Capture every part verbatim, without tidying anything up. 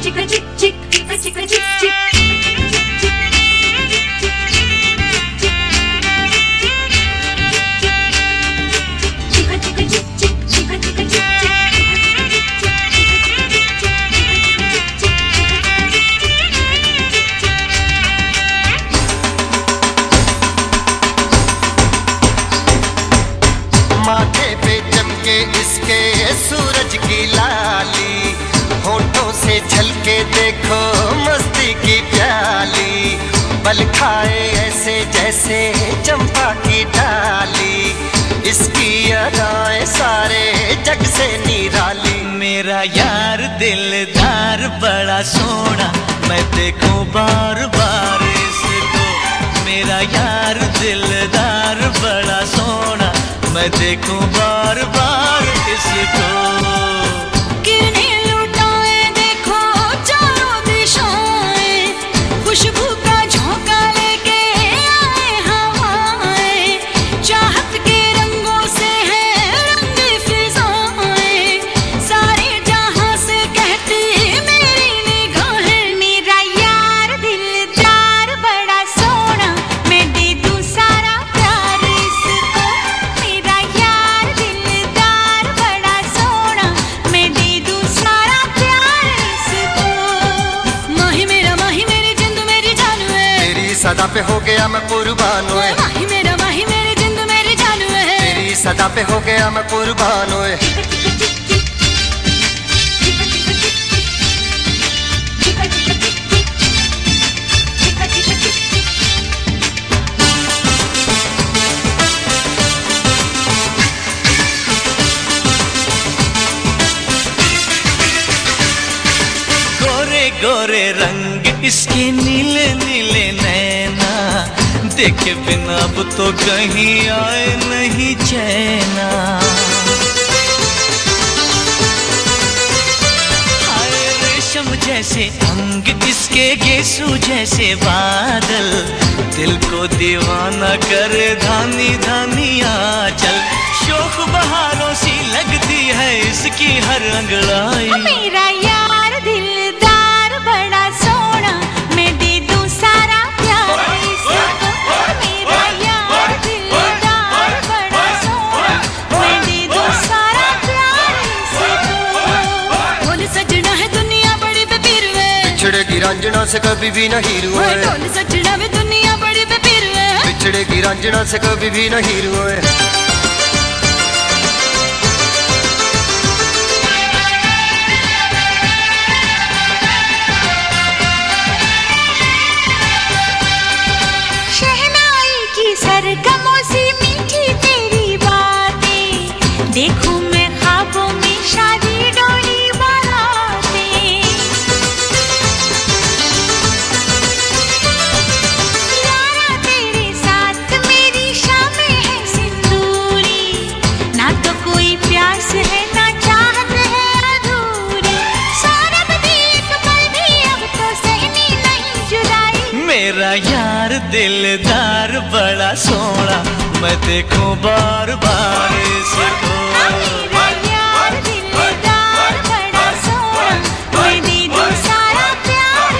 माथे पे चमके इसके सूरज की लाली, होठों से झलके देखो मस्ती की प्याली, बल खाए ऐसे जैसे चंपा की डाली, इसकी अदाएं सारे जग से निराली। मेरा यार दिलदार बड़ा सोना, मैं देखूं बार बार इसको। मेरा यार दिलदार बड़ा सोना, मैं देखूं बार बार इसको। किरणें लुटाए देखो चारों दिशाएं, खुशबू का झोंका लेके आए हवाएं, चाहत के रंगों से है रंग फिजाएं, सारे जहां से कहती मेरी निगाहें। मेरा यार दिलदार बड़ा सोना, मैं दे दूं सारा प्यार इसको। मेरा यार दिलदार बड़ा सोना, मैं दे दूं सारा प्यार इसको। माही मेरा माही मेरी जिंद मेरी जान है, तेरी सदा पे हो गया मैं कुर्बान ओए। माही मेरा माही मेरी जिंद मेरी जान है, तेरी सदा पे हो गया मैं कुर्बान ओए। गोरे गोरे रंग इसके नीले नीले नैना, देखे बिना अब तो कहीं आए नहीं चैना। हाय रेशम जैसे अंग इसके, गेसू जैसे बादल, दिल को दीवाना करे धानी धानी आंचल। शोख बहारों सी लगती है इसकी हर अंगड़ाई। मेरा यार दिलदार बड़ा सोना, मैं दे दूं सारा प्यार इसको। मेरा यार दिलदार बड़ा सोना, मैं दे दूं सारा प्यार इसको। ढोल सजना है दुनिया बड़ी बेपीर है, बिछड़ेगी रांझना से कभी भी नहीं रुए। ढोल सजना है दुनिया बड़ी बेपीर है, बिछड़ेगी रांझना से कभी भी नहीं रुए। शहनाई की सरगमों से मीठी तेरी बातें, देखूं मैं ख्वाबों में शादी डोली बारातें। यारा तेरे साथ मेरी शामें है सिंदूरी, ना तो कोई प्यास है ना चाहत है अधूरी, सौरभ भी एक पल भी अब तो सहनी नहीं जुदाई। मेरा यार दिलदार बड़ा सोना, मैं देखूं बार बार इसको। मेरा यार दिलदार बड़ा सोना, मैं दे दूं सारा प्यार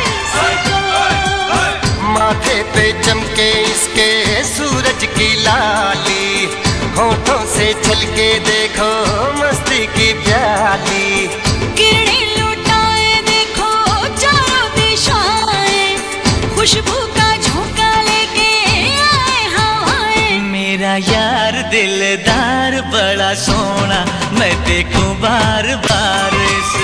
इसको। माथे पे चमके इसके सूरज की लाली, होठों से झलके देखो मस्ती की प्याली, किरणें लुटाए देखो चारों दिशाएं, खुशबू का झोंका लेके आए हवाएं। मेरा यार दिलदार बड़ा सोना, मैं देखूं बार बार इसको।